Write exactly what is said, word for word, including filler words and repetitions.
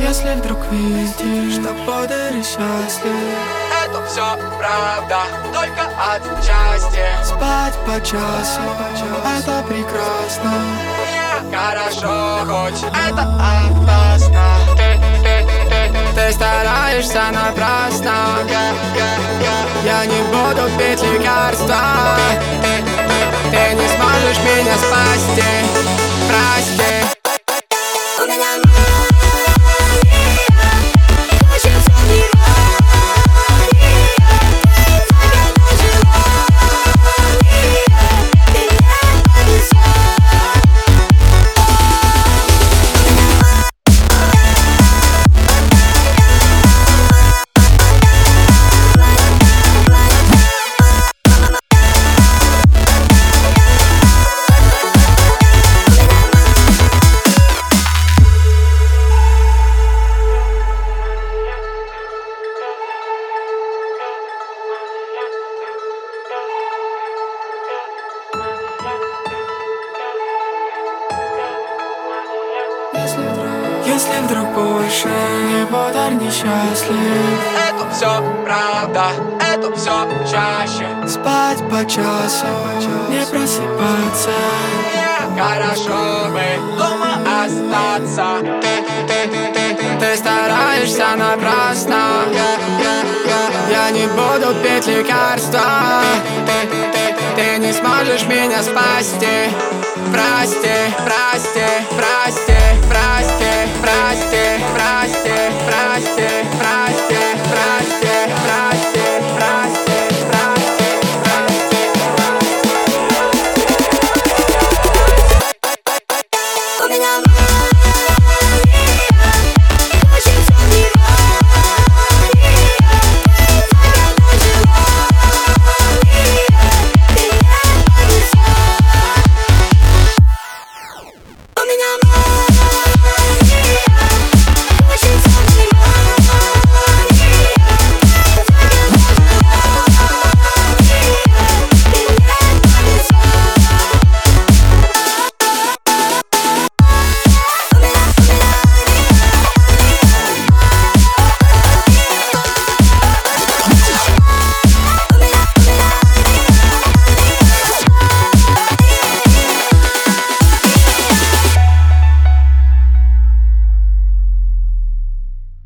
Если вдруг видишь, что подари счастлив, это все правда, только отчасти. спать по часу, это прекрасно. Мне хорошо, хоть это опасно. Ты, ты, ты, ты, ты стараешься напрасно. Я не буду пить лекарства. Ты не сможешь меня спасти. Прости. Если вдруг, если вдруг больше не подарь несчастлив, Это все правда, это все чаще. спать по часу, не просыпаться. Мне хорошо бы дома остаться. Ты, ты, ты, ты, ты, ты стараешься напрасно. Я не буду пить лекарства. Ты, ты, ты не сможешь меня спасти. Прости, прости, прости, прости, прости.